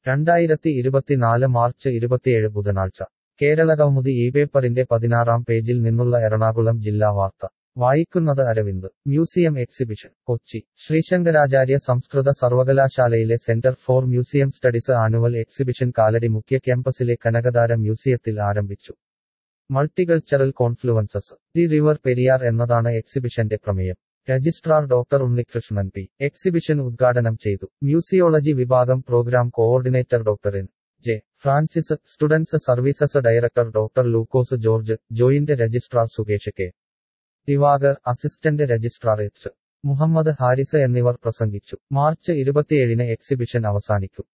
2024 March 27 ബുധനാഴ്ച കേരളകൗമുദി ഈ പേപ്പറിന്റെ 16-ാം പേജിൽ നിന്നുള്ള എറണാകുളം ജില്ലാ വാർത്ത വായിക്കുന്നത് അരവിന്ദ്. മ്യൂസിയം എക്സിബിഷൻ കൊച്ചി ശ്രീശങ്കരാചാര്യ സംസ്കൃത സർവകലാശാലയിലെ centre for museum studies annual exhibition Kalady മുഖ്യ ക്യാമ്പസിലെ കനകധാര മ്യൂസിയത്തിൽ ആരംഭിച്ചു. Multicultural confluences the river Periyar എന്നതാണ് എക്സിബിഷന്റെ പ്രമേയം. Registrar doctor Unnikrishnan P. Exhibition ഉദ്ഘാടനം ചെയ്തു. മ്യൂസിയോളജി വിഭാഗം programme coordinator doctor N. J. Francis, students services director doctor Lukose George, joint registrar Sukesh K. Divakar, assistant registrar H. Muhammad Haris എന്നിവർ പ്രസംഗിച്ചു. മാർച്ച് 27 എക്സിബിഷൻ അവസാനിക്കും.